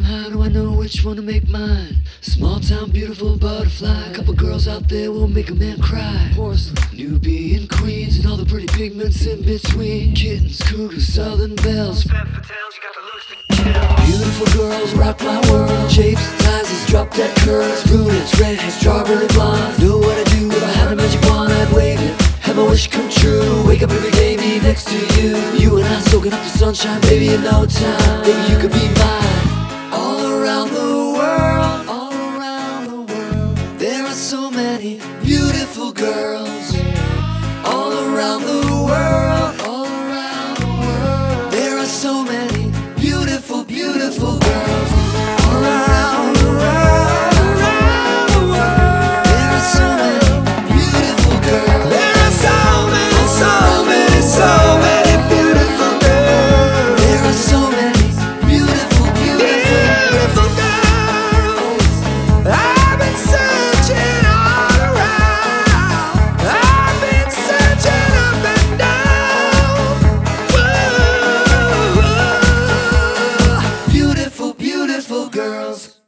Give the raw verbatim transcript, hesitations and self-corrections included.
How do I know which one to make mine? Small town beautiful butterfly. Couple girls out there will make a man cry. Porcelain, Nubian queens, and all the pretty pigments in between. Kittens, cougars, southern bells. Femme fatales, you got the looks to kill. Beautiful girls rock my world. Shapes, sizes, drop dead curves. Brunettes, redheads, strawberry blondes. Know what I do if I had a magic wand, I'd wave it. Have my wish come true. Wake up every day, me next to you. You and I soaking up the sunshine, baby, in no time. Baby, you could be mine. All around the world, all around the world, there are so many beautiful girls. All around the world, all around the world, there are so many beautiful, beautiful girls. All around the world, all around the world, there are so many beautiful girls. There are so many, so many, so many beautiful girls. There are so many beautiful, beautiful, beautiful girls. I've been searching all around. I've been searching up and down. Whoa, beautiful, beautiful girls.